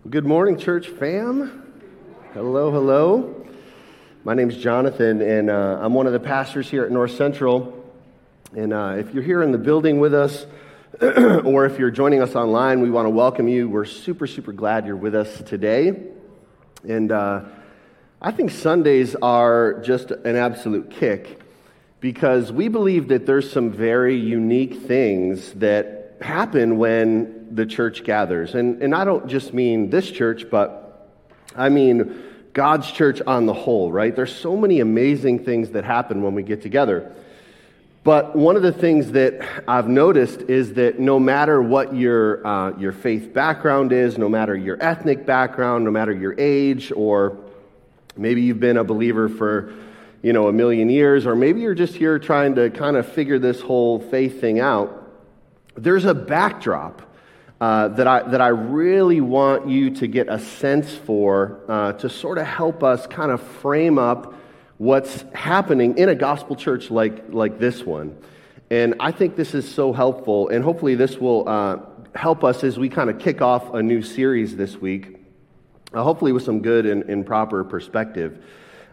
Good morning, church fam. Hello, hello. My name's Jonathan, and I'm one of the pastors here at North Central. And if you're here in the building with us, or if you're joining us online, we want to welcome you. We're super glad you're with us today. And I think Sundays are just an absolute kick, because we believe that there's some very unique things that happen when the church gathers. And I don't just mean this church, but I mean God's church on the whole, right? There's so many amazing things that happen when we get together. But one of the things that I've noticed is that no matter what your faith background is, no matter your ethnic background, no matter your age, or maybe you've been a believer for, a million years, or maybe you're just here trying to kind of figure this whole faith thing out, there's a backdrop that I really want you to get a sense for, to sort of help us kind of frame up what's happening in a gospel church like this one. And I think this is so helpful, and hopefully this will help us as we kind of kick off a new series this week, hopefully with some good and proper perspective.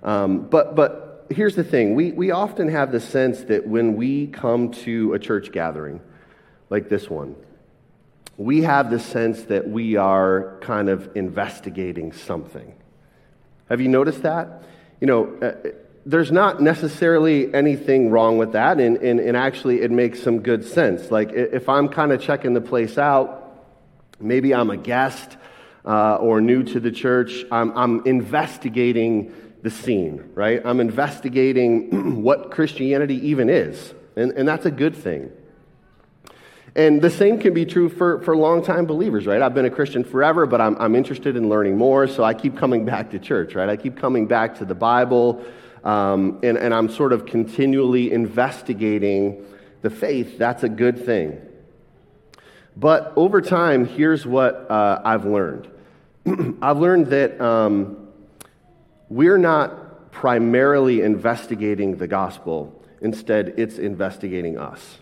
But here's the thing. We often have the sense that when we come to a church gathering like this one, we have the sense that we are kind of investigating something. Have you noticed that? There's not necessarily anything wrong with that, and actually it makes some good sense. Like, if I'm kind of checking the place out, maybe I'm a guest or new to the church, I'm investigating the scene, right? I'm investigating what Christianity even is, and that's a good thing. And the same can be true for longtime believers, right? I've been a Christian forever, but I'm interested in learning more, so I keep coming back to church, right? I keep coming back to the Bible, and I'm sort of continually investigating the faith. That's a good thing. But over time, here's what I've learned. I've learned that we're not primarily investigating the gospel. Instead, it's investigating us.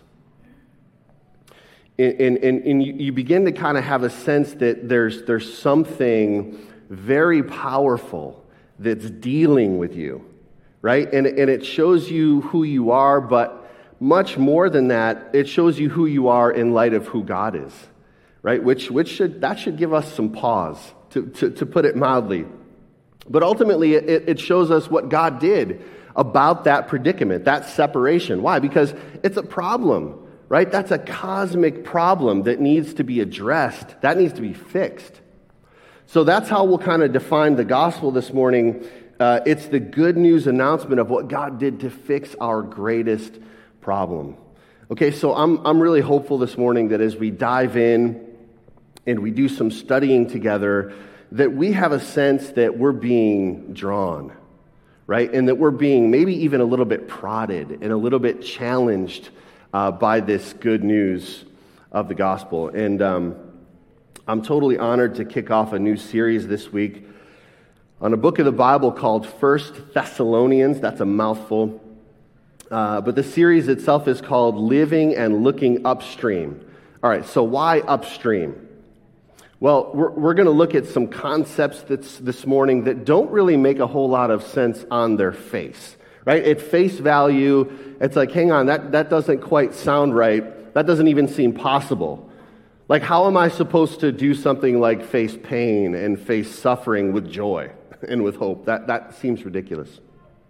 And you begin to kind of have a sense that there's something very powerful that's dealing with you, right? And it shows you who you are, but much more than that, it shows you who you are in light of who God is, right? That should give us some pause, to put it mildly. But ultimately, it shows us what God did about that predicament, that separation. Why? Because it's a problem. Right? That's a cosmic problem that needs to be addressed. That needs to be fixed. So that's how we'll kind of define the gospel this morning. It's the good news announcement of what God did to fix our greatest problem. Okay, so I'm really hopeful this morning that as we dive in and we do some studying together, that we have a sense that we're being drawn, right? And that we're being maybe even a little bit prodded and a little bit challenged by this good news of the gospel. And I'm totally honored to kick off a new series this week on a book of the Bible called 1 Thessalonians. That's a mouthful. But the series itself is called Living and Looking Upstream. All right, so why upstream? Well, we're going to look at some concepts this morning that don't really make a whole lot of sense on their face. Right? At face value, it's like, hang on, that doesn't quite sound right. That doesn't even seem possible. Like, how am I supposed to do something like face pain and face suffering with joy and with hope? That seems ridiculous.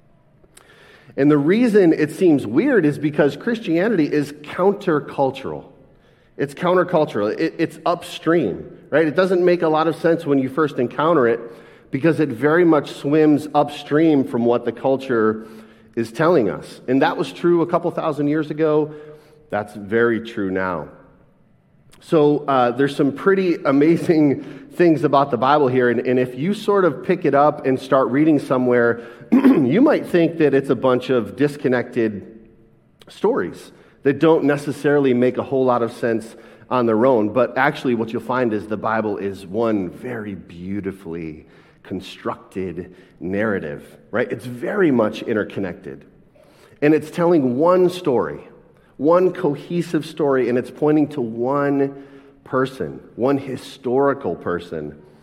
And the reason it seems weird is because Christianity is countercultural. It's countercultural. It's upstream, right? It doesn't make a lot of sense when you first encounter it because it very much swims upstream from what the culture is telling us. And that was true a couple thousand years ago. That's very true now. So there's some pretty amazing things about the Bible here. And if you sort of pick it up and start reading somewhere, you might think that it's a bunch of disconnected stories that don't necessarily make a whole lot of sense on their own. But actually what you'll find is the Bible is one very beautifully constructed narrative, right? It's very much interconnected. And it's telling one story, one cohesive story, and it's pointing to one person, one historical person.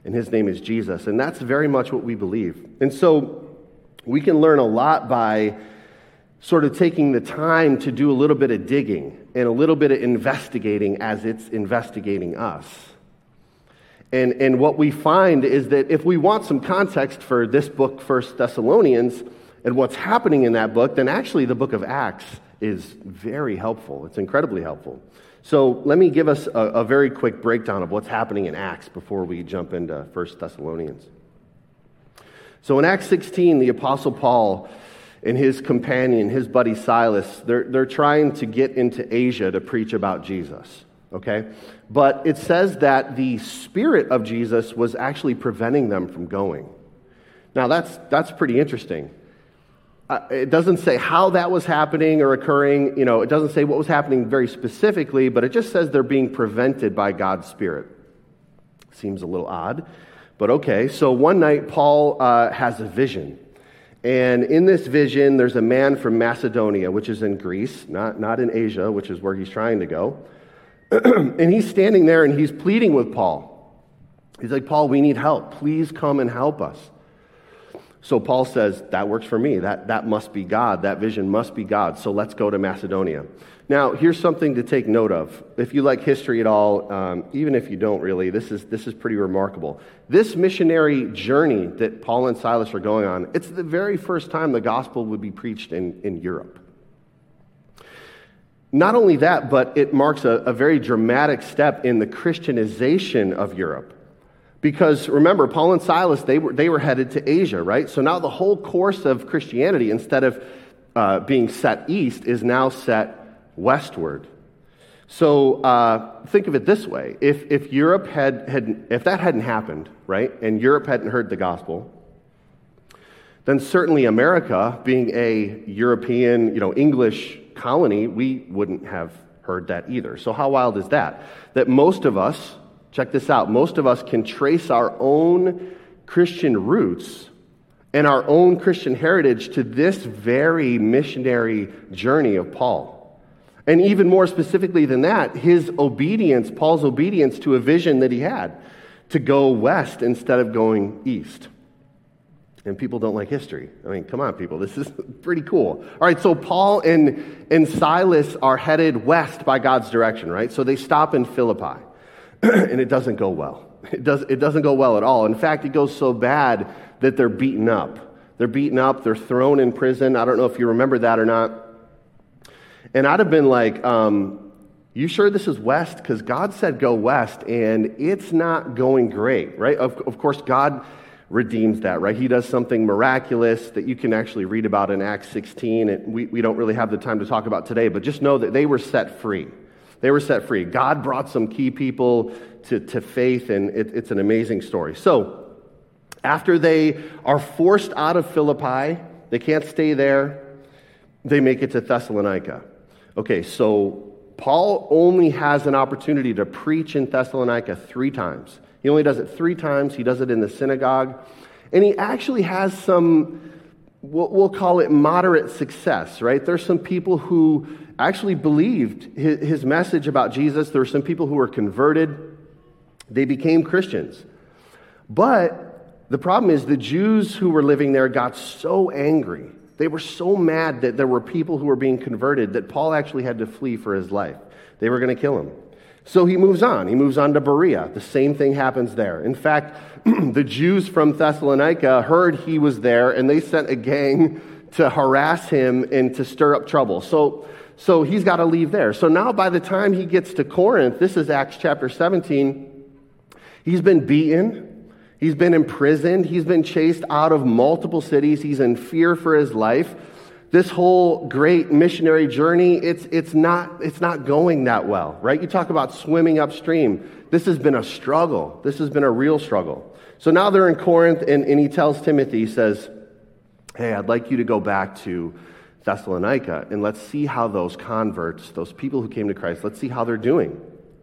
and his name is Jesus. And that's very much what we believe. And so we can learn a lot by sort of taking the time to do a little bit of digging and a little bit of investigating as it's investigating us. And what we find is that if we want some context for this book, 1 Thessalonians, and what's happening in that book, then actually the book of Acts is very helpful. It's incredibly helpful. So let me give us a very quick breakdown of what's happening in Acts before we jump into 1 Thessalonians. So in Acts 16, the Apostle Paul and his companion, his buddy Silas, they're trying to get into Asia to preach about Jesus, okay? But it says that the Spirit of Jesus was actually preventing them from going. Now that's pretty interesting. It doesn't say how that was happening or occurring. It doesn't say what was happening very specifically, but it just says they're being prevented by God's Spirit. Seems a little odd, but okay. So one night, Paul has a vision. And in this vision, there's a man from Macedonia, which is in Greece, not in Asia, which is where he's trying to go. And he's standing there and he's pleading with Paul. He's like, Paul, we need help. Please come and help us. So Paul says, that works for me. That must be God. That vision must be God. So let's go to Macedonia. Now, here's something to take note of. If you like history at all, even if you don't really, this is pretty remarkable. This missionary journey that Paul and Silas are going on, it's the very first time the gospel would be preached in Europe. Not only that, but it marks a very dramatic step in the Christianization of Europe. Because remember, Paul and Silas, they were headed to Asia, right? So now the whole course of Christianity, instead of being set east, is now set westward. So think of it this way: if Europe if that hadn't happened, right, and Europe hadn't heard the gospel, then certainly America, being a European, English colony, we wouldn't have heard that either. So how wild is that? That most of us, check this out, most of us can trace our own Christian roots and our own Christian heritage to this very missionary journey of Paul. And even more specifically than that, Paul's obedience to a vision that he had to go west instead of going east. And people don't like history. I mean, come on, people. This is pretty cool. All right, so Paul and Silas are headed west by God's direction, right? So they stop in Philippi, and it doesn't go well. It doesn't go well at all. In fact, it goes so bad that they're beaten up. They're beaten up. They're thrown in prison. I don't know if you remember that or not. And I'd have been like, you sure this is west? Because God said go west, and it's not going great, right? Of course, God redeems that, right? He does something miraculous that you can actually read about in Acts 16, and we don't really have the time to talk about today, but just know that they were set free. They were set free. God brought some key people to faith, and it's an amazing story. So, after they are forced out of Philippi, they can't stay there, they make it to Thessalonica. Okay, so Paul only has an opportunity to preach in Thessalonica 3 times. He only does it 3 times. He does it in the synagogue. And he actually has some, we'll call it moderate success, right? There's some people who actually believed his message about Jesus. There were some people who were converted. They became Christians. But the problem is the Jews who were living there got so angry. They were so mad that there were people who were being converted that Paul actually had to flee for his life. They were going to kill him. So he moves on. He moves on to Berea. The same thing happens there. In fact, the Jews from Thessalonica heard he was there, and they sent a gang to harass him and to stir up trouble. So he's got to leave there. So now by the time he gets to Corinth, this is Acts chapter 17, he's been beaten. He's been imprisoned. He's been chased out of multiple cities. He's in fear for his life. This whole great missionary journey, it's not going that well, right? You talk about swimming upstream. This has been a struggle. This has been a real struggle. So now they're in Corinth, and he tells Timothy, he says, hey, I'd like you to go back to Thessalonica, and let's see how those converts, those people who came to Christ, let's see how they're doing.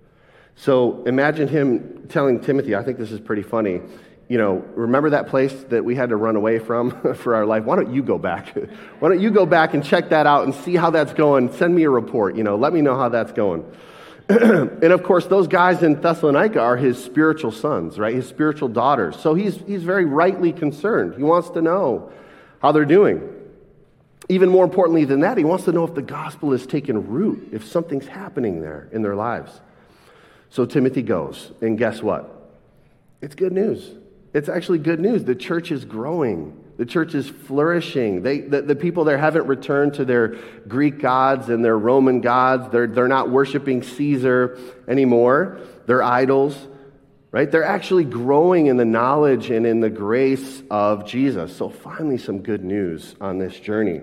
So imagine him telling Timothy, I think this is pretty funny, remember that place that we had to run away from for our life? Why don't you go back? Why don't you go back and check that out and see how that's going? Send me a report, let me know how that's going. And of course, those guys in Thessalonica are his spiritual sons, right? His spiritual daughters. So he's very rightly concerned. He wants to know how they're doing. Even more importantly than that, he wants to know if the gospel has taken root, if something's happening there in their lives. So Timothy goes, and guess what? It's good news. It's actually good news. The church is growing. The church is flourishing. The people there haven't returned to their Greek gods and their Roman gods. They're not worshiping Caesar anymore. They're idols, right? They're actually growing in the knowledge and in the grace of Jesus. So finally some good news on this journey.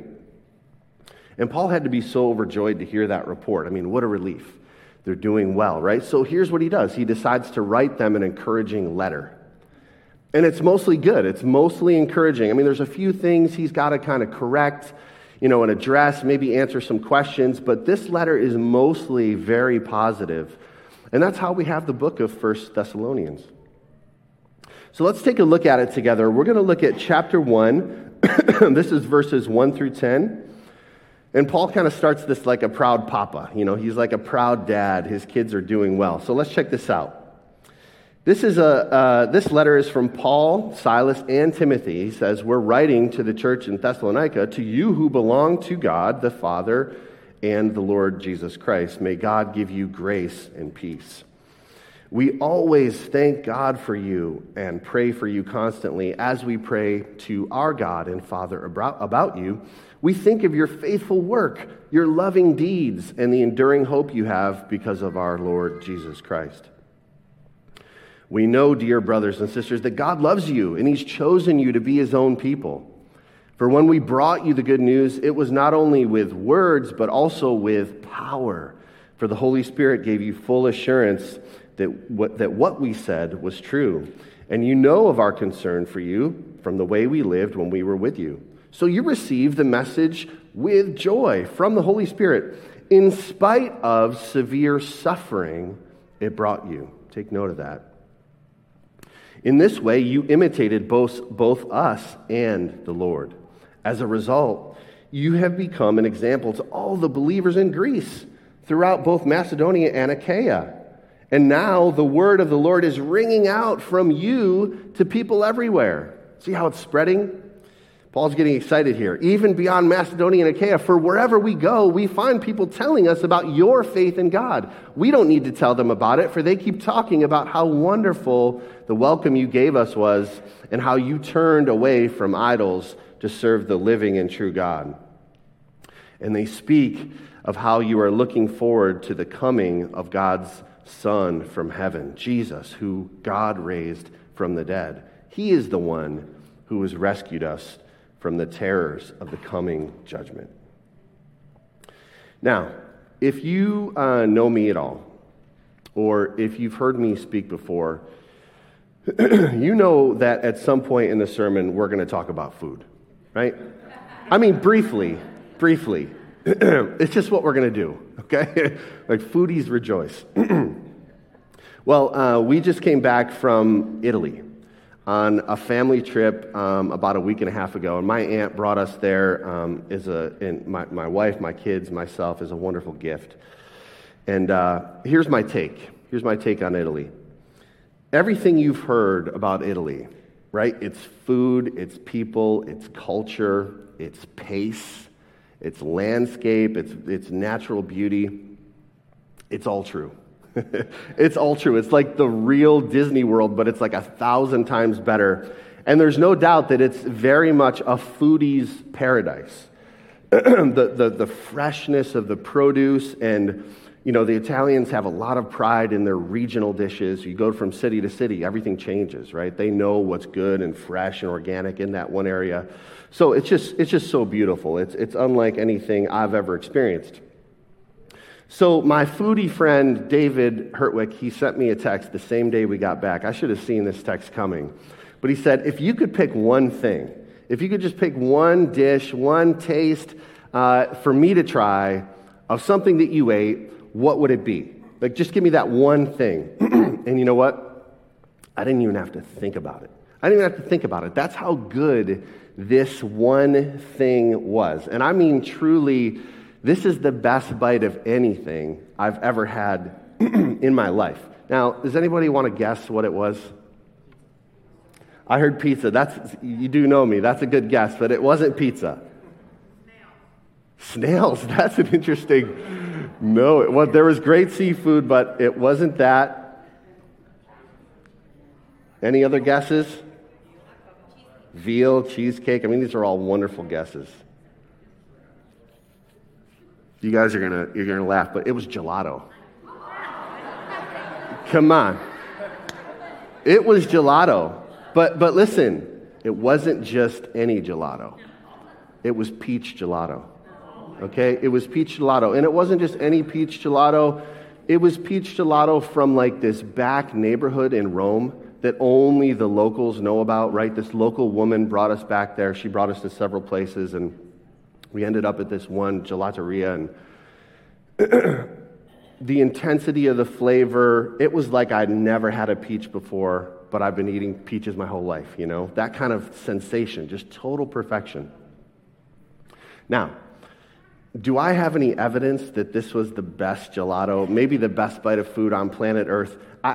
And Paul had to be so overjoyed to hear that report. I mean, what a relief. They're doing well, right? So here's what he does. He decides to write them an encouraging letter. And it's mostly good. It's mostly encouraging. I mean, there's a few things he's got to kind of correct, and address, maybe answer some questions, but this letter is mostly very positive. And that's how we have the book of 1 Thessalonians. So let's take a look at it together. We're going to look at chapter 1. This is verses 1 through 10. And Paul kind of starts this like a proud papa. He's like a proud dad. His kids are doing well. So let's check this out. This letter is from Paul, Silas, and Timothy. He says, we're writing to the church in Thessalonica, to you who belong to God, the Father, and the Lord Jesus Christ. May God give you grace and peace. We always thank God for you and pray for you constantly as we pray to our God and Father about you. We think of your faithful work, your loving deeds, and the enduring hope you have because of our Lord Jesus Christ. We know, dear brothers and sisters, that God loves you and he's chosen you to be his own people. For when we brought you the good news, it was not only with words, but also with power. For the Holy Spirit gave you full assurance that what we said was true. And you know of our concern for you from the way we lived when we were with you. So you received the message with joy from the Holy Spirit, in spite of severe suffering it brought you. Take note of that. In this way, you imitated both us and the Lord. As a result, you have become an example to all the believers in Greece, throughout both Macedonia and Achaia. And now the word of the Lord is ringing out from you to people everywhere. See how it's spreading? Paul's getting excited here. Even beyond Macedonia and Achaia, for wherever we go, we find people telling us about your faith in God. We don't need to tell them about it, for they keep talking about how wonderful the welcome you gave us was and how you turned away from idols to serve the living and true God. And they speak of how you are looking forward to the coming of God's Son from heaven, Jesus, who God raised from the dead. He is the one who has rescued us from the terrors of the coming judgment. Now, if you know me at all, or if you've heard me speak before, you know that at some point in the sermon, we're going to talk about food, right? I mean, briefly. It's just what we're going to do, okay? Like foodies rejoice. Well, we just came back from Italy on a family trip about a week and a half ago, and my aunt brought us there and my wife, my kids, myself, as a wonderful gift. And here's my take. Here's my take on Italy. Everything you've heard about Italy, right? Its food, its people, its culture, its pace, its landscape, its natural beauty, it's all true. It's all true. It's like the real Disney World, but it's like 1,000 times better. And there's no doubt that it's very much a foodie's paradise. The freshness of the produce, and the Italians have a lot of pride in their regional dishes. You go from city to city, everything changes, right? They know what's good and fresh and organic in that one area. So it's just so beautiful. It's unlike anything I've ever experienced. So my foodie friend, David Hertwick, he sent me a text the same day we got back. I should have seen this text coming. But he said, if you could pick one thing, if you could just pick one dish, one taste for me to try of something that you ate, what would it be? Like, just give me that one thing. And you know what? I didn't even have to think about it. That's how good this one thing was. And I mean, truly, this is the best bite of anything I've ever had in my life. Now, does anybody want to guess what it was? I heard pizza. You do know me. That's a good guess, but it wasn't pizza. Snails. That's an interesting. No, there was great seafood, but it wasn't that. Any other guesses? Veal, cheesecake. I mean, these are all wonderful guesses. You guys you're gonna laugh, but it was gelato. Come on. It was gelato. But listen, it wasn't just any gelato. It was peach gelato. Okay? It was peach gelato. And it wasn't just any peach gelato. It was peach gelato from like this back neighborhood in Rome that only the locals know about, right? This local woman brought us back there. She brought us to several places, and we ended up at this one gelateria, and the intensity of the flavor, it was like I'd never had a peach before, but I've been eating peaches my whole life, you know? That kind of sensation, just total perfection. Now, do I have any evidence that this was the best gelato, maybe the best bite of food on planet Earth?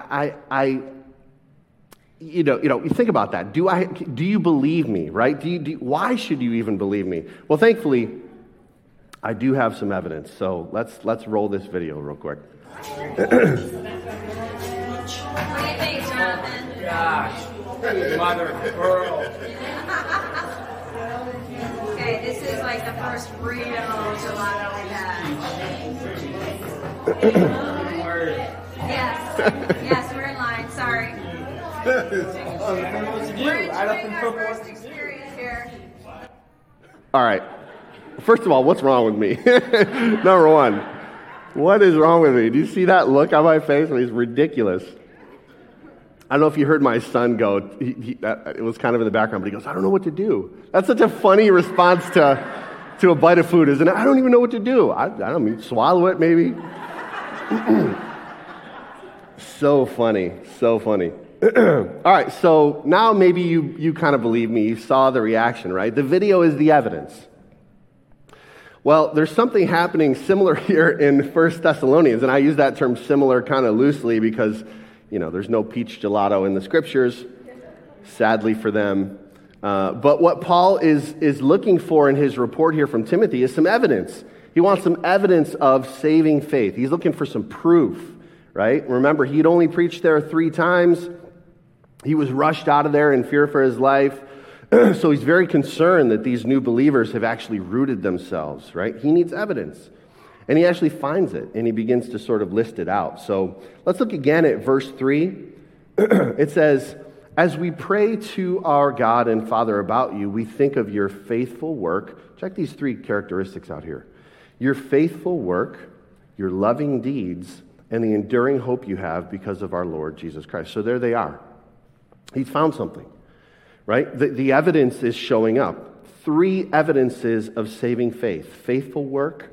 You think about that. Do you believe me, right? Why should you even believe me? Well, thankfully, I do have some evidence. So let's roll this video real quick. What do you think, Jonathan? Gosh, mother of pearl. Okay, this is like the first real gelato we've had. Yes, we're in line. Sorry. We're enjoying our first experience here. All right. First of all, what's wrong with me? Number one, what is wrong with me? Do you see that look on my face? It's ridiculous. I don't know if you heard my son go. It was kind of in the background, but he goes, I don't know what to do. That's such a funny response to a bite of food, isn't it? I don't even know what to do. I don't mean, swallow it maybe. So funny, so funny. All right, so now maybe you kind of believe me. You saw the reaction, right? The video is the evidence. Well, there's something happening similar here in 1 Thessalonians, and I use that term similar kind of loosely because, there's no peach gelato in the scriptures, sadly for them. But what Paul is looking for in his report here from Timothy is some evidence. He wants some evidence of saving faith. He's looking for some proof, right? Remember, he'd only preached there 3 times. He was rushed out of there in fear for his life. So he's very concerned that these new believers have actually rooted themselves, right? He needs evidence. And he actually finds it, and he begins to sort of list it out. So let's look again at verse 3. It says, as we pray to our God and Father about you, we think of your faithful work. Check these 3 characteristics out here. Your faithful work, your loving deeds, and the enduring hope you have because of our Lord Jesus Christ. So there they are. He's found something. Right? The evidence is showing up. 3 evidences of saving faith. Faithful work,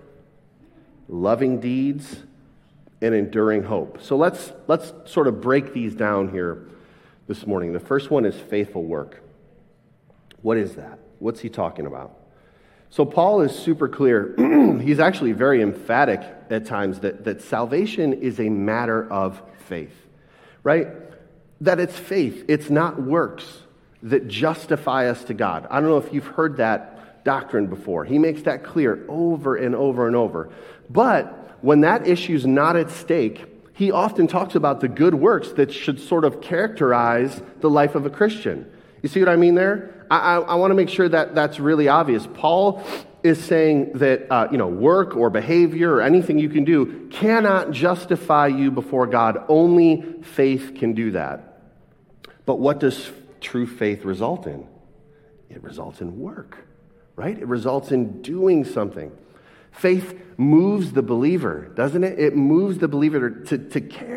loving deeds, and enduring hope. So let's sort of break these down here this morning. The first one is faithful work. What is that? What's he talking about? So Paul is super clear. He's actually very emphatic at times that salvation is a matter of faith. Right? That it's faith. It's not works that justify us to God. I don't know if you've heard that doctrine before. He makes that clear over and over and over. But when that issue's not at stake, he often talks about the good works that should sort of characterize the life of a Christian. You see what I mean there? I want to make sure that that's really obvious. Paul is saying that work or behavior or anything you can do cannot justify you before God. Only faith can do that. But what does true faith result in? It results in work, right? It results in doing something. Faith moves the believer, doesn't it? It moves the believer to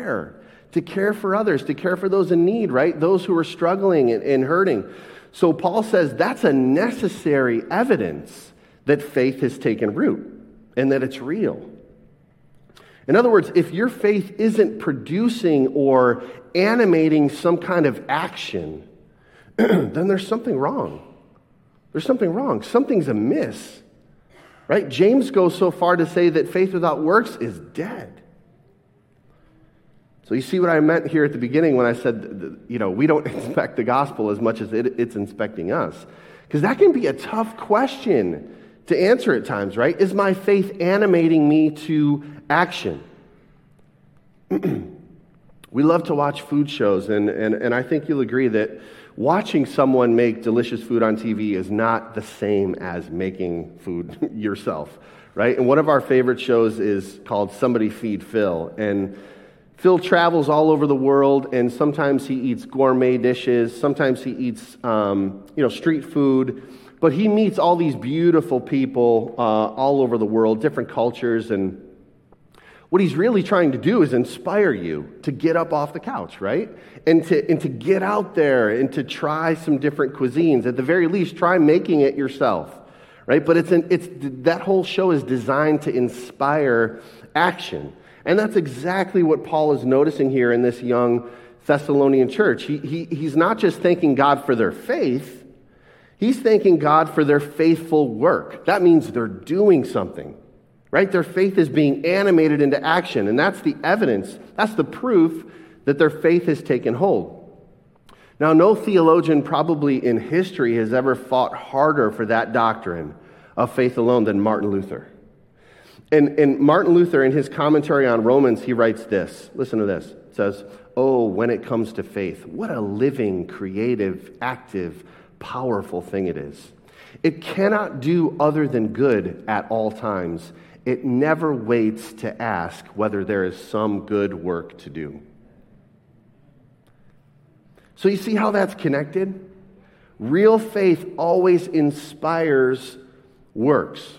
care for others, to care for those in need, right? Those who are struggling and hurting. So Paul says that's a necessary evidence that faith has taken root and that it's real. In other words, if your faith isn't producing or animating some kind of action, then there's something wrong. There's something wrong. Something's amiss. Right? James goes so far to say that faith without works is dead. So you see what I meant here at the beginning when I said, we don't inspect the gospel as much as it's inspecting us. Because that can be a tough question to answer at times, right? Is my faith animating me to action? We love to watch food shows, and I think you'll agree that watching someone make delicious food on TV is not the same as making food yourself, right? And one of our favorite shows is called Somebody Feed Phil, and Phil travels all over the world, and sometimes he eats gourmet dishes, sometimes he eats, street food, but he meets all these beautiful people all over the world, different cultures, and what he's really trying to do is inspire you to get up off the couch, right? And to get out there and to try some different cuisines. At the very least, try making it yourself, right? But that whole show is designed to inspire action. And that's exactly what Paul is noticing here in this young Thessalonian church. He's not just thanking God for their faith, he's thanking God for their faithful work. That means they're doing something, right? Their faith is being animated into action, and that's the evidence, that's the proof that their faith has taken hold. Now, no theologian probably in history has ever fought harder for that doctrine of faith alone than Martin Luther. And Martin Luther, in his commentary on Romans, he writes this. Listen to this. It says, "Oh, when it comes to faith, what a living, creative, active, powerful thing it is. It cannot do other than good at all times. It never waits to ask whether there is some good work to do." So you see how that's connected? Real faith always inspires works.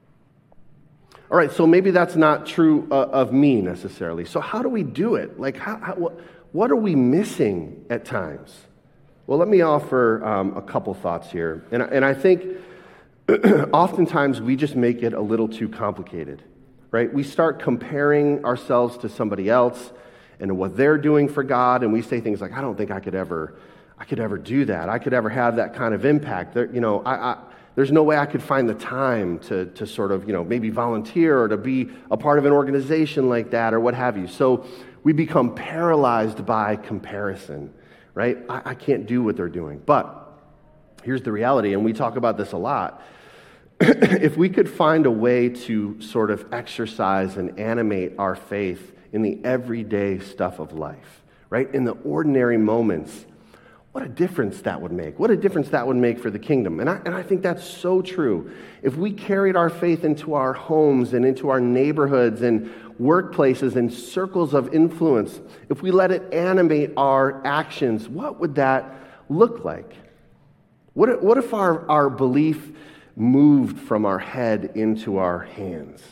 All right, so maybe that's not true of me necessarily. So how do we do it? Like, what are we missing at times? Well, let me offer a couple thoughts here. And I think oftentimes we just make it a little too complicated, right? We start comparing ourselves to somebody else and what they're doing for God, and we say things like, "I don't think I could ever do that. I could ever have that kind of impact. There's no way I could find the time to sort of, maybe volunteer or to be a part of an organization like that or what have you." So we become paralyzed by comparison, right? I can't do what they're doing. But here's the reality, and we talk about this a lot. If we could find a way to sort of exercise and animate our faith in the everyday stuff of life, right? In the ordinary moments, what a difference that would make. What a difference that would make for the kingdom. And I think that's so true. If we carried our faith into our homes and into our neighborhoods and workplaces and circles of influence, if we let it animate our actions, what would that look like? What if our belief moved from our head into our hands?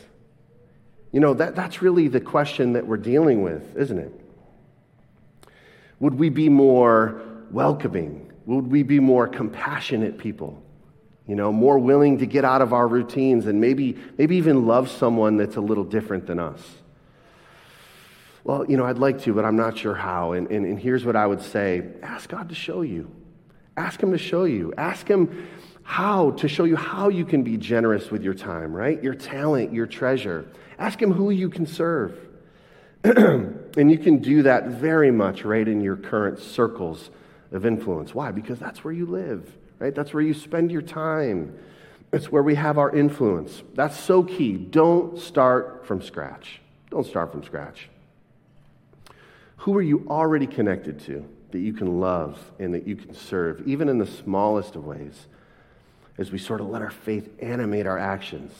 That's really the question that we're dealing with, isn't it? Would we be more welcoming? Would we be more compassionate people? More willing to get out of our routines and maybe even love someone that's a little different than us? Well, I'd like to, but I'm not sure how. And here's what I would say. Ask God to show you. Ask Him to show you. Ask Him to show you how you can be generous with your time, right? Your talent, your treasure. Ask Him who you can serve. And you can do that very much right in your current circles of influence. Why? Because that's where you live, right? That's where you spend your time. It's where we have our influence. That's so key. Don't start from scratch. Don't start from scratch. Who are you already connected to that you can love and that you can serve, even in the smallest of ways, as we sort of let our faith animate our actions?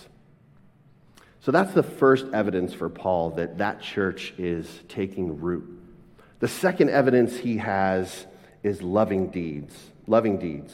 So that's the first evidence for Paul that church is taking root. The second evidence he has is loving deeds. Loving deeds.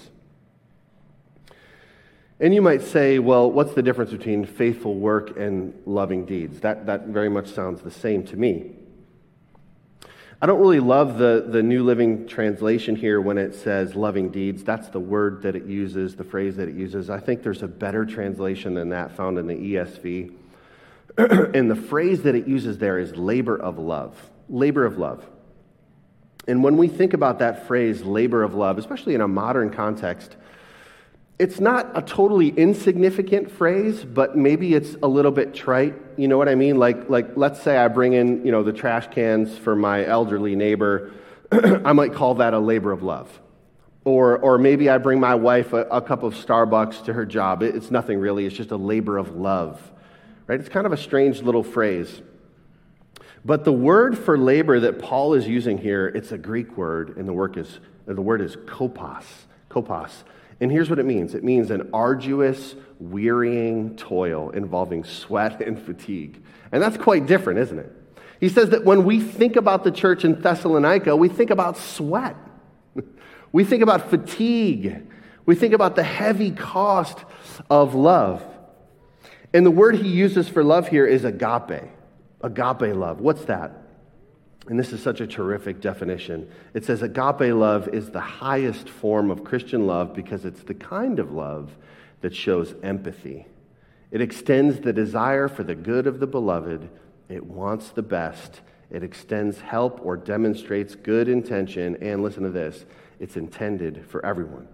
And you might say, well, what's the difference between faithful work and loving deeds? That very much sounds the same to me. I don't really love the New Living Translation here when it says loving deeds. That's the word that it uses, the phrase that it uses. I think there's a better translation than that found in the ESV. And the phrase that it uses there is labor of love. Labor of love. And when we think about that phrase, labor of love, especially in a modern context, It's not a totally insignificant phrase, but maybe it's a little bit trite. You know what I mean? Like let's say I bring in, the trash cans for my elderly neighbor. I might call that a labor of love. Or maybe I bring my wife a cup of Starbucks to her job. It's nothing really. It's just a labor of love, right? It's kind of a strange little phrase. But the word for labor that Paul is using here, it's a Greek word, and the word is kopos. Kopos. And here's what it means. It means an arduous, wearying toil involving sweat and fatigue. And that's quite different, isn't it? He says that when we think about the church in Thessalonica, we think about sweat. We think about fatigue. We think about the heavy cost of love. And the word he uses for love here is agape. Agape love. What's that? And this is such a terrific definition. It says agape love is the highest form of Christian love because it's the kind of love that shows empathy. It extends the desire for the good of the beloved. It wants the best. It extends help or demonstrates good intention. And listen to this, it's intended for everyone.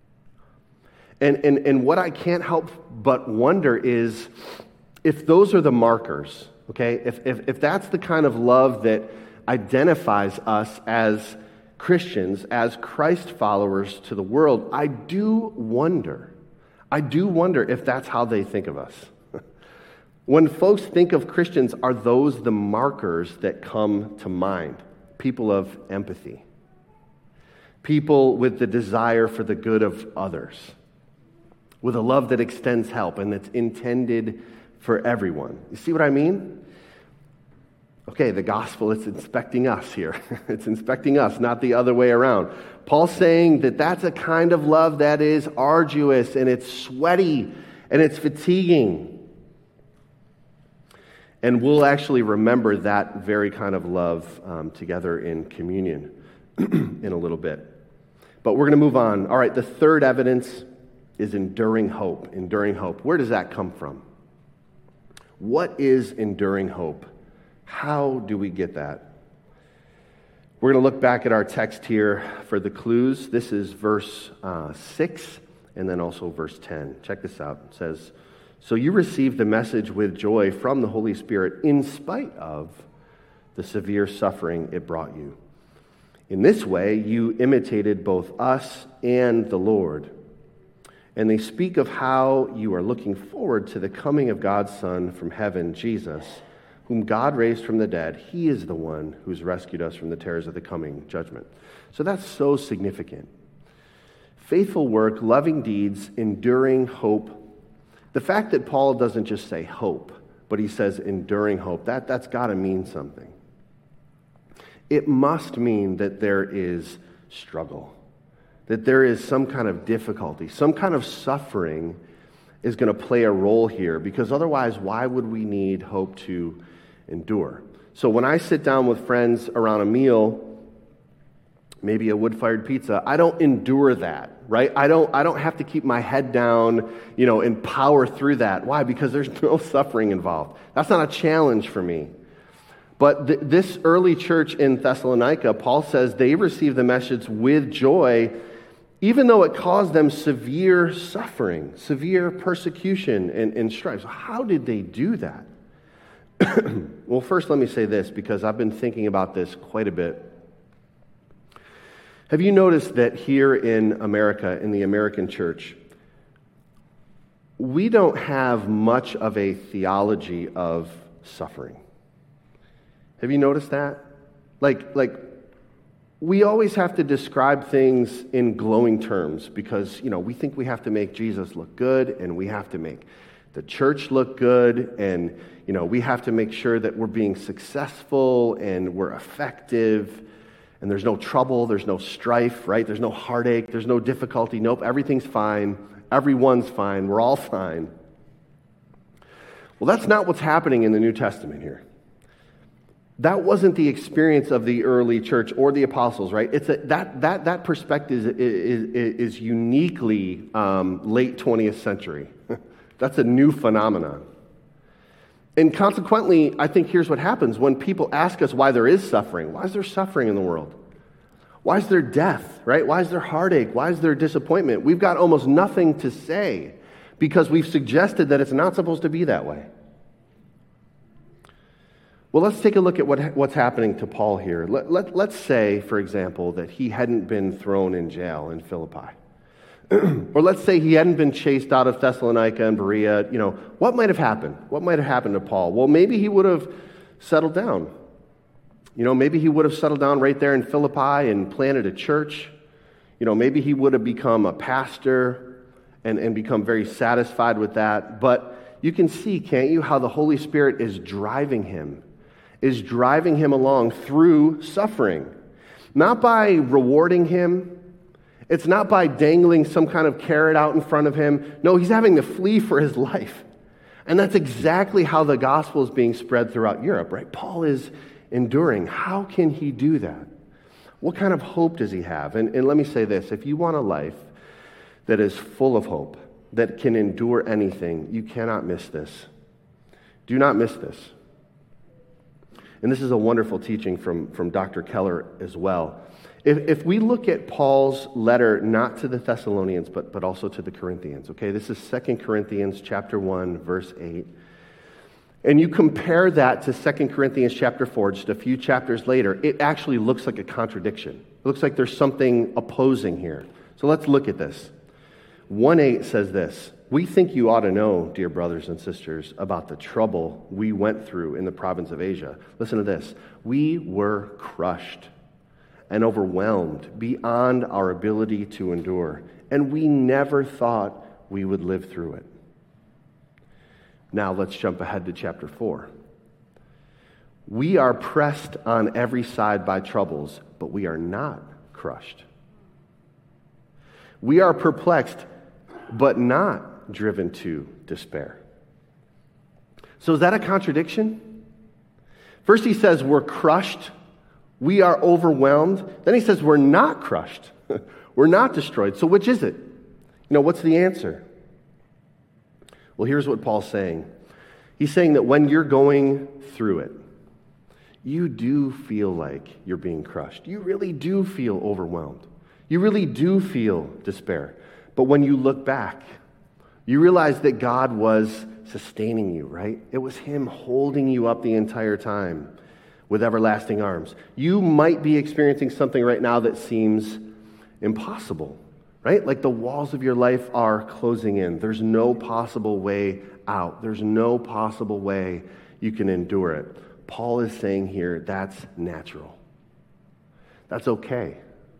And what I can't help but wonder is if those are the markers, okay? If that's the kind of love that identifies us as Christians, as Christ followers to the world, I do wonder if that's how they think of us. When folks think of Christians, are those the markers that come to mind? People of empathy. People with the desire for the good of others. With a love that extends help and that's intended for everyone. You see what I mean? Okay, the gospel is inspecting us here. It's inspecting us, not the other way around. Paul's saying that that's a kind of love that is arduous and it's sweaty and it's fatiguing. And we'll actually remember that very kind of love together in communion in a little bit. But we're going to move on. All right, the third evidence is enduring hope. Enduring hope. Where does that come from? What is enduring hope? How do we get that? We're going to look back at our text here for the clues. This is verse 6 and then also verse 10. Check this out. It says, "So you received the message with joy from the Holy Spirit in spite of the severe suffering it brought you. In this way, you imitated both us and the Lord. And they speak of how you are looking forward to the coming of God's Son from heaven, Jesus, whom God raised from the dead. He is the one who's rescued us from the terrors of the coming judgment." So that's so significant. Faithful work, loving deeds, enduring hope. The fact that Paul doesn't just say hope, but he says enduring hope, that's got to mean something. It must mean that there is struggle, that there is some kind of difficulty, some kind of suffering is going to play a role here, because otherwise, why would we need hope to endure? So when I sit down with friends around a meal, maybe a wood-fired pizza, I don't endure that, right? I don't have to keep my head down, and power through that. Why? Because there's no suffering involved. That's not a challenge for me. But this early church in Thessalonica, Paul says they received the message with joy, even though it caused them severe suffering, severe persecution and strife. So how did they do that? Well, first let me say this, because I've been thinking about this quite a bit. Have you noticed that here in America, in the American church, we don't have much of a theology of suffering? Have you noticed that? Like we always have to describe things in glowing terms because, we think we have to make Jesus look good and we have to make the church look good and, we have to make sure that we're being successful and we're effective and there's no trouble, there's no strife, right? There's no heartache, there's no difficulty. Nope, everything's fine. Everyone's fine. We're all fine. Well, that's not what's happening in the New Testament here. That wasn't the experience of the early church or the apostles, right? It's that perspective is uniquely late 20th century. That's a new phenomenon. And consequently, I think here's what happens when people ask us why there is suffering. Why is there suffering in the world? Why is there death, right? Why is there heartache? Why is there disappointment? We've got almost nothing to say because we've suggested that it's not supposed to be that way. Well, let's take a look at what's happening to Paul here. Let's say, for example, that he hadn't been thrown in jail in Philippi. Or let's say he hadn't been chased out of Thessalonica and Berea. What might have happened? What might have happened to Paul? Well, maybe he would have settled down. Maybe he would have settled down right there in Philippi and planted a church. Maybe he would have become a pastor and become very satisfied with that. But you can see, can't you, how the Holy Spirit is driving him along through suffering. Not by rewarding him. It's not by dangling some kind of carrot out in front of him. No, he's having to flee for his life. And that's exactly how the gospel is being spread throughout Europe, right? Paul is enduring. How can he do that? What kind of hope does he have? And let me say this, if you want a life that is full of hope, that can endure anything, you cannot miss this. Do not miss this. And this is a wonderful teaching from Dr. Keller as well. If we look at Paul's letter, not to the Thessalonians, but also to the Corinthians, okay? This is 2 Corinthians chapter 1, verse 8. And you compare that to 2 Corinthians chapter 4, just a few chapters later, it actually looks like a contradiction. It looks like there's something opposing here. So let's look at this. 1:8 says this, "We think you ought to know, dear brothers and sisters, about the trouble we went through in the province of Asia." Listen to this. "We were crushed and overwhelmed beyond our ability to endure, and we never thought we would live through it." Now let's jump ahead to chapter 4. "We are pressed on every side by troubles, but we are not crushed. We are perplexed, but not driven to despair." So is that a contradiction? First he says we're crushed, we are overwhelmed. Then he says we're not crushed, we're not destroyed. So which is it? What's the answer? Well, here's what Paul's saying. He's saying that when you're going through it, you do feel like you're being crushed. You really do feel overwhelmed. You really do feel despair. But when you look back, you realize that God was sustaining you, right? It was Him holding you up the entire time with everlasting arms. You might be experiencing something right now that seems impossible, right? Like the walls of your life are closing in. There's no possible way out. There's no possible way you can endure it. Paul is saying here, that's natural. That's okay.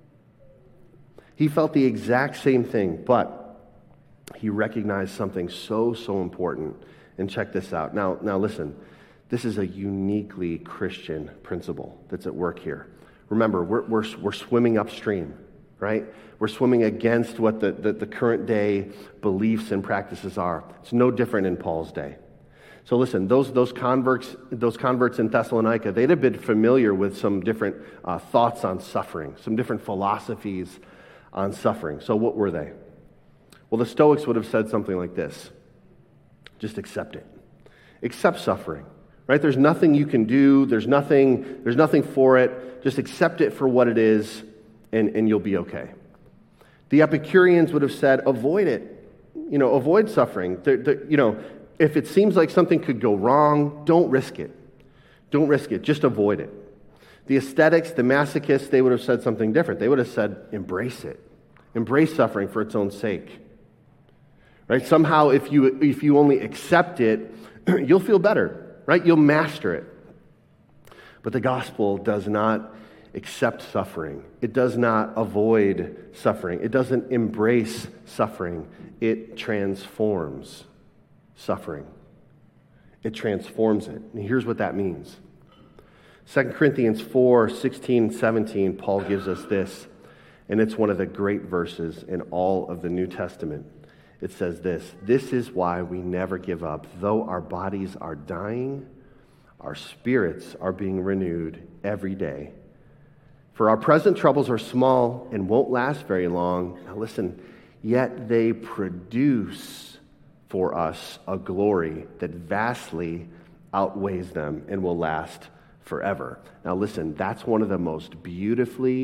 He felt the exact same thing, but he recognized something so important. And check this out. Now listen, this is a uniquely Christian principle that's at work here. Remember, we're swimming upstream, right? We're swimming against what the current day beliefs and practices are. It's no different in Paul's day. So listen, those converts in Thessalonica, they'd have been familiar with some different thoughts on suffering, some different philosophies on suffering. So what were they? Well, the Stoics would have said something like this: just accept it. Accept suffering, right? There's nothing you can do. There's nothing for it. Just accept it for what it is, and you'll be okay. The Epicureans would have said, avoid it. Avoid suffering. If it seems like something could go wrong, don't risk it. Don't risk it. Just avoid it. The ascetics, the masochists, they would have said something different. They would have said, embrace it. Embrace suffering for its own sake. Right? Somehow, if you only accept it, you'll feel better. Right? You'll master it. But the gospel does not accept suffering. It does not avoid suffering. It doesn't embrace suffering. It transforms suffering. It transforms it. And here's what that means. 2 Corinthians 4, 16, 17, Paul gives us this, and it's one of the great verses in all of the New Testament. It says this: "This is why we never give up. Though our bodies are dying, our spirits are being renewed every day. For our present troubles are small and won't last very long." Now listen, "yet they produce for us a glory that vastly outweighs them and will last forever." Now listen, that's one of the most beautifully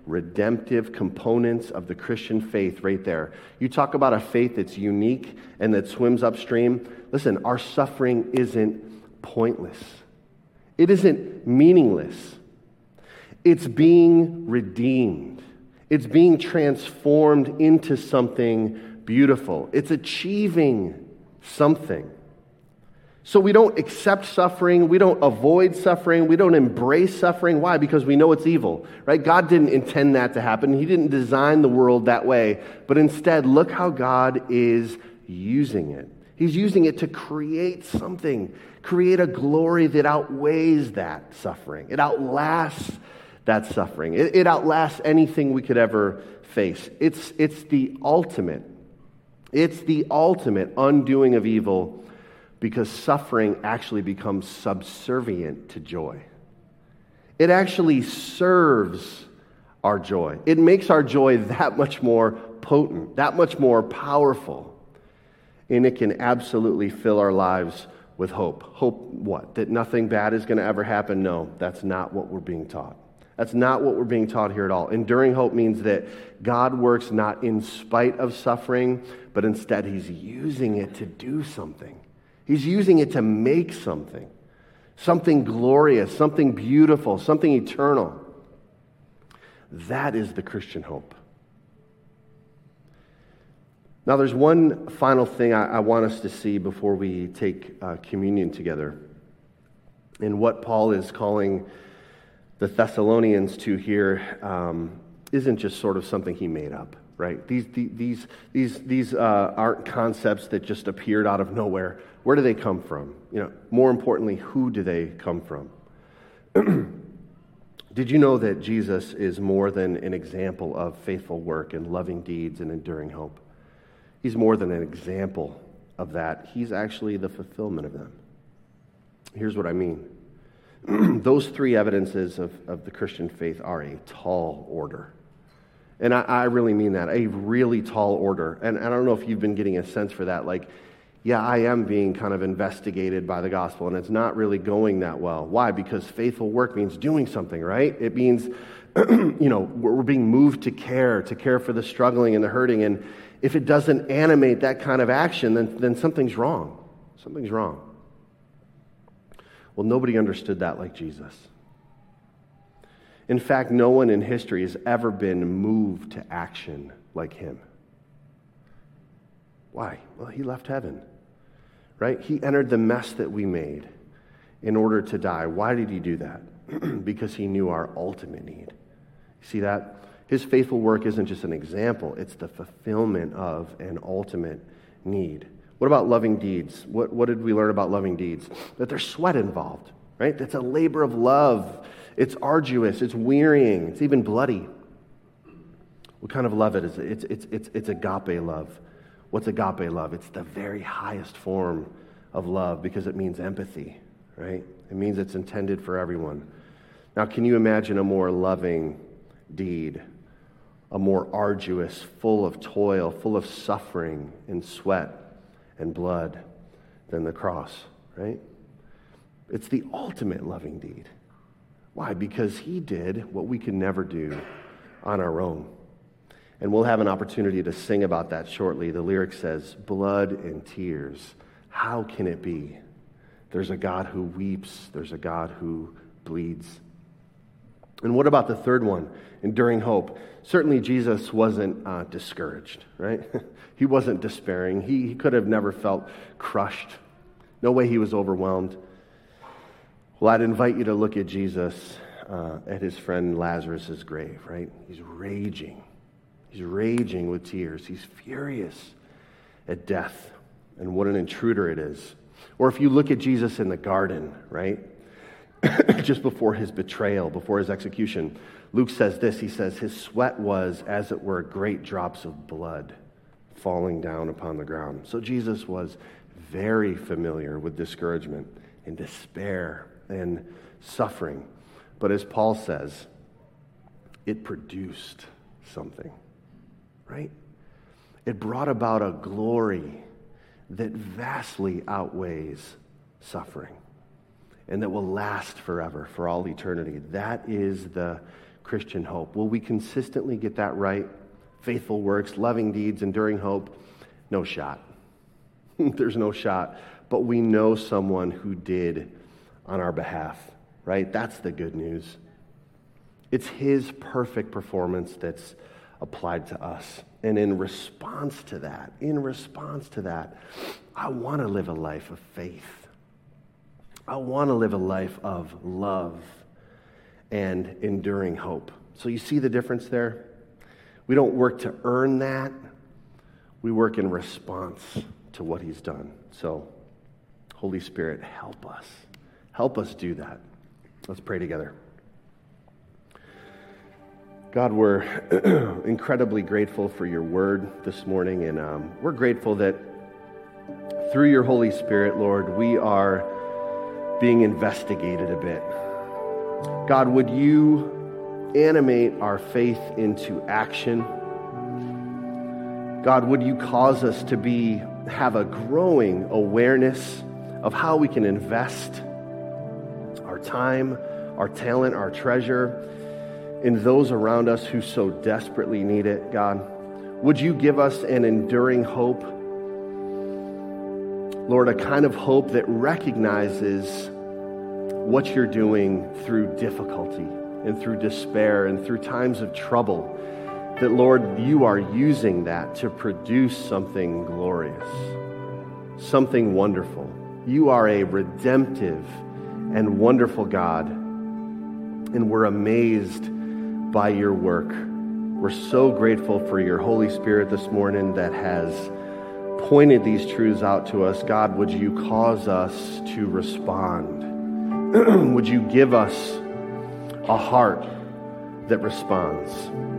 redemptive components of the Christian faith right there. You talk about a faith that's unique and that swims upstream. Listen, our suffering isn't pointless. It isn't meaningless. It's being redeemed. It's being transformed into something beautiful. It's achieving something. So we don't accept suffering, we don't avoid suffering, we don't embrace suffering. Why? Because we know it's evil, right? God didn't intend that to happen. He didn't design the world that way. But instead, look how God is using it. He's using it to create something, create a glory that outweighs that suffering. It outlasts that suffering. It outlasts anything we could ever face. It's the ultimate. It's the ultimate undoing of evil, because suffering actually becomes subservient to joy. It actually serves our joy. It makes our joy that much more potent, that much more powerful. And it can absolutely fill our lives with hope. Hope what? That nothing bad is going to ever happen? No, that's not what we're being taught. That's not what we're being taught here at all. Enduring hope means that God works not in spite of suffering, but instead He's using it to do something. He's using it to make something glorious, something beautiful, something eternal. That is the Christian hope. Now, there's one final thing I want us to see before we take communion together. And what Paul is calling the Thessalonians to here isn't just sort of something he made up, right? These aren't concepts that just appeared out of nowhere. Where do they come from? More importantly, who do they come from? Did you know that Jesus is more than an example of faithful work and loving deeds and enduring hope? He's more than an example of that. He's actually the fulfillment of them. Here's what I mean. Those three evidences of the Christian faith are a tall order. And I really mean that, a really tall order. And I don't know if you've been getting a sense for that. Like, yeah, I am being kind of investigated by the gospel, and it's not really going that well. Why? Because faithful work means doing something, right? It means, we're being moved to care for the struggling and the hurting. And if it doesn't animate that kind of action, then something's wrong. Something's wrong. Well, nobody understood that like Jesus. In fact, no one in history has ever been moved to action like him. Why? Well, he left heaven, right? He entered the mess that we made in order to die. Why did he do that? Because he knew our ultimate need. See that? His faithful work isn't just an example, it's the fulfillment of an ultimate need. What about loving deeds? What did we learn about loving deeds? That there's sweat involved, right? That's a labor of love. It's arduous, it's wearying, it's even bloody. What kind of love it is? It's agape love. What's agape love? It's the very highest form of love because it means empathy, right? It means it's intended for everyone. Now, can you imagine a more loving deed, a more arduous, full of toil, full of suffering and sweat and blood than the cross, right? It's the ultimate loving deed. Why? Because he did what we could never do on our own. And we'll have an opportunity to sing about that shortly. The lyric says, blood and tears, how can it be? There's a God who weeps, there's a God who bleeds. And what about the third one, enduring hope? Certainly Jesus wasn't discouraged, right? He wasn't despairing. He could have never felt crushed. No way he was overwhelmed. Well, I'd invite you to look at Jesus at his friend Lazarus' grave, right? He's raging. He's raging with tears. He's furious at death and what an intruder it is. Or if you look at Jesus in the garden, right? Just before his betrayal, before his execution, Luke says this. He says, his sweat was, as it were, great drops of blood falling down upon the ground. So Jesus was very familiar with discouragement and despair and suffering. But as Paul says, it produced something, right? It brought about a glory that vastly outweighs suffering and that will last forever, for all eternity. That is the Christian hope. Will we consistently get that right? Faithful works, loving deeds, enduring hope? No shot. There's no shot. But we know someone who did on our behalf, right? That's the good news. It's his perfect performance that's applied to us. And in response to that, I want to live a life of faith. I want to live a life of love and enduring hope. So you see the difference there? We don't work to earn that. We work in response to what he's done. So, Holy Spirit, help us. Help us do that. Let's pray together. God, we're incredibly grateful for your word this morning, and we're grateful that through your Holy Spirit, Lord, we are being investigated a bit. God, would you animate our faith into action? God, would you cause us to have a growing awareness of how we can invest our time, our talent, our treasure in those around us who so desperately need it, God? Would you give us an enduring hope? Lord, a kind of hope that recognizes what you're doing through difficulty and through despair and through times of trouble. That, Lord, you are using that to produce something glorious, something wonderful. You are a redemptive and wonderful God, and we're amazed by your work. We're so grateful for your Holy Spirit this morning that has pointed these truths out to us. God, would you cause us to respond? Would you give us a heart that responds?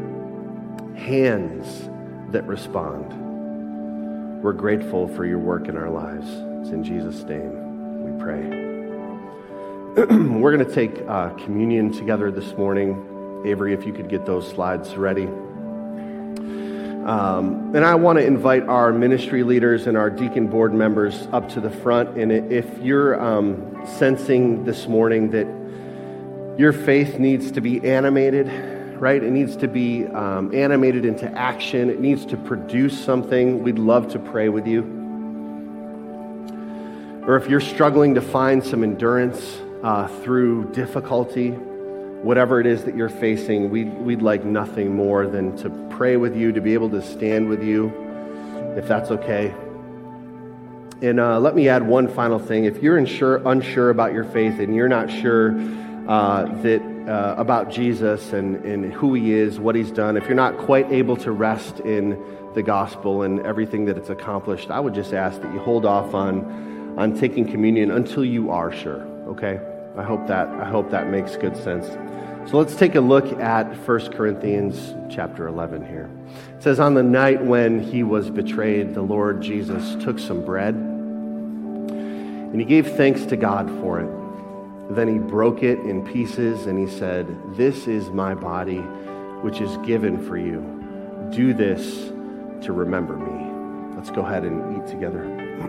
Hands that respond. We're grateful for your work in our lives. It's in Jesus' name we pray. We're going to take communion together this morning. Avery, if you could get those slides ready. And I want to invite our ministry leaders and our deacon board members up to the front. And if you're sensing this morning that your faith needs to be animated, right? It needs to be animated into action. It needs to produce something. We'd love to pray with you. Or if you're struggling to find some endurance through difficulty, whatever it is that you're facing, we'd like nothing more than to pray with you, to be able to stand with you, if that's okay. And let me add one final thing. If you're unsure about your faith and you're not sure about Jesus and who he is, what he's done, if you're not quite able to rest in the gospel and everything that it's accomplished, I would just ask that you hold off on taking communion until you are sure, okay? I hope that makes good sense. So let's take a look at 1 Corinthians chapter 11 here. It says, on the night when he was betrayed, the Lord Jesus took some bread, and he gave thanks to God for it. Then he broke it in pieces, and he said, this is my body, which is given for you. Do this to remember me. Let's go ahead and eat together.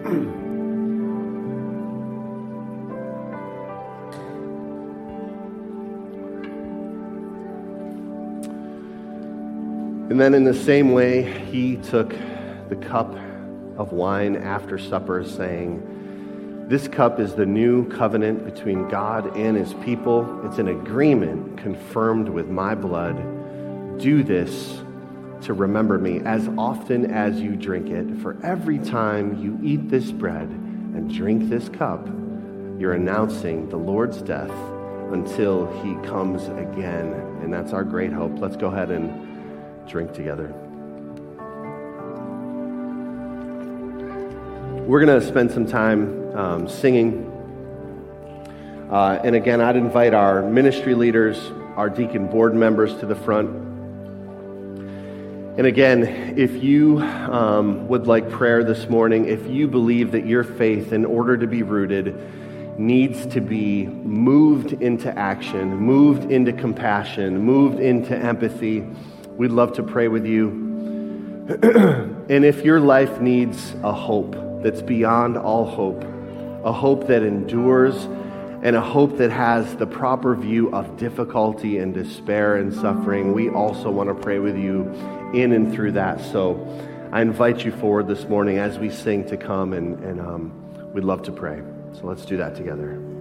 And then in the same way, he took the cup of wine after supper, saying, this cup is the new covenant between God and his people. It's an agreement confirmed with my blood. Do this to remember me as often as you drink it. For every time you eat this bread and drink this cup, you're announcing the Lord's death until he comes again. And that's our great hope. Let's go ahead and drink together. We're going to spend some time singing. And again, I'd invite our ministry leaders, our deacon board members to the front. And again, if you would like prayer this morning, if you believe that your faith, in order to be rooted, needs to be moved into action, moved into compassion, moved into empathy, we'd love to pray with you. And if your life needs a hope that's beyond all hope, a hope that endures and a hope that has the proper view of difficulty and despair and suffering. We also want to pray with you in and through that. So I invite you forward this morning as we sing to come, and we'd love to pray. So let's do that together.